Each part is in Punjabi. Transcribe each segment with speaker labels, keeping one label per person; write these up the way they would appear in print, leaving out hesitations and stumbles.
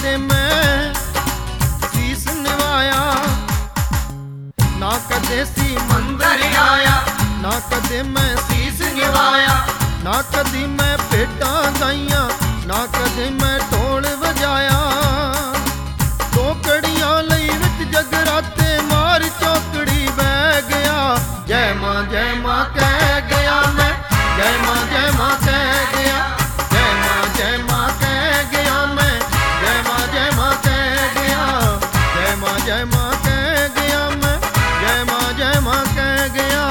Speaker 1: ਕਦੇ ਮੈਂ ਸੀਸ ਨਿਵਾਇਆ, ਨਾ ਕਦੇ ਸੀ ਮੰਦਰ ਆਇਆ, ਨਾ ਕਦੇ ਮੈਂ ਸੀਸ ਨਿਵਾਇਆ, ਨਾ ਕਦੀ ਮੈਂ ਭੇਟਾਂ ਗਾਈਆਂ, ਨਾ ਕਦੇ ਮੈਂ ਢੋਲ ਵਜਾਇਆ। ਦੋ ਕੜੀਆਂ ਲਈ ਵਿੱਚ ਜਗਰਾਤੇ ਮਾਰ ਚੌਕੜੀ ਬਹਿ ਗਿਆ। ਜੈ ਮਾਂ ਕਹਿ ਗਿਆ ਮੈਂ, ਜੈ ਮਾਂ ਕਹਿ ਗਿਆ, ਜੈ ਮਾਂ ਕਹਿ ਗਿਆ ਮੈਂ, ਜੈ ਮਾਂ ਕਹਿ ਗਿਆ, ਜੈ ਮਾਂ ਕਹਿ ਗਿਆ ਮੈਂ, ਜੈ ਮਾਂ ਕਹਿ ਗਿਆ।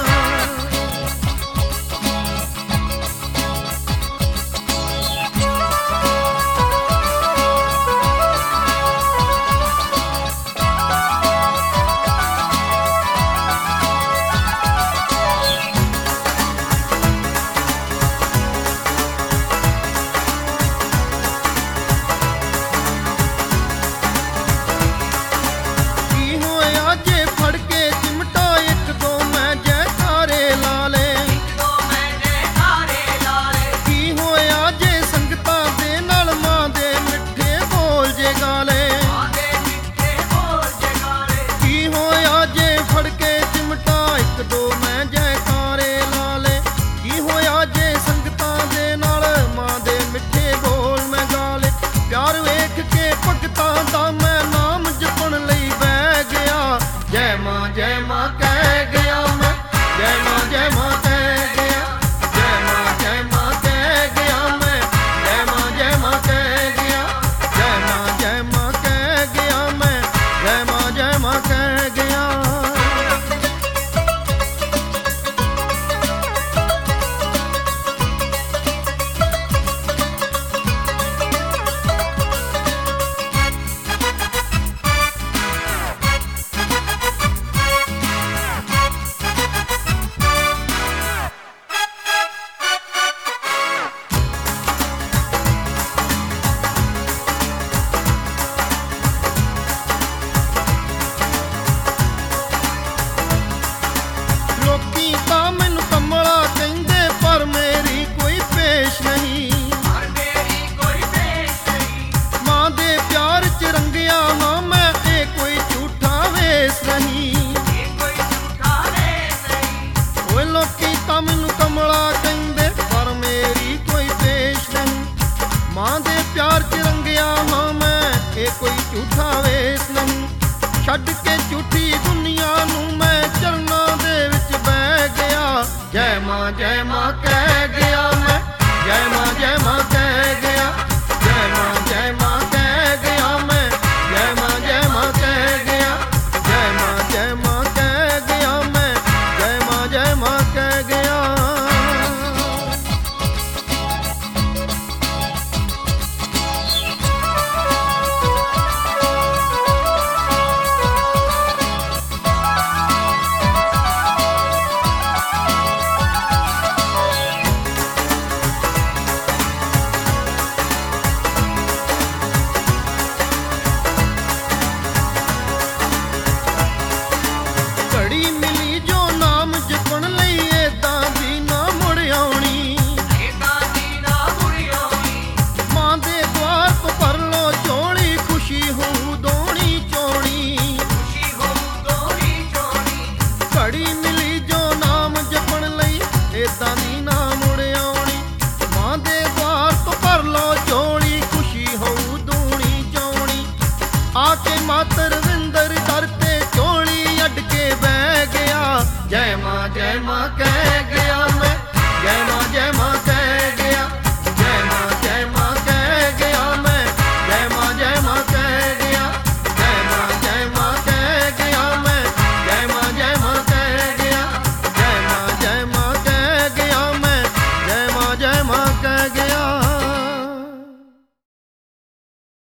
Speaker 1: ਜੈ ਮਾਂ ਕਹਿ ਗਿਆ ਮੈਂ, ਜੈ ਮਾਂ ਕਹਿ ਗਿਆ, ਜੈ ਮਾਂ ਕਹਿ ਗਿਆ ਮੈਂ, ਜੈ ਮਾਂ ਕਹਿ ਗਿਆ, ਜੈ ਮਾਂ ਕਹਿ ਗਿਆ ਮੈਂ, ਜੈ ਮਾਂ ਕਹਿ ਗਿਆ। ਮੈਨੂੰ ਕਮਲਾ ਕਹਿੰਦੇ ਪਰ ਮੇਰੀ ਕੋਈ ਪੇਸ਼ ਨਹੀਂ। ਮਾਂ ਦੇ ਪਿਆਰ ਚ ਰੰਗਿਆ ਹਾਂ ਮੈਂ, ਇਹ ਕੋਈ ਝੂਠਾ ਵੇਸ ਨਹੀਂ। ਛੱਡ ਕੇ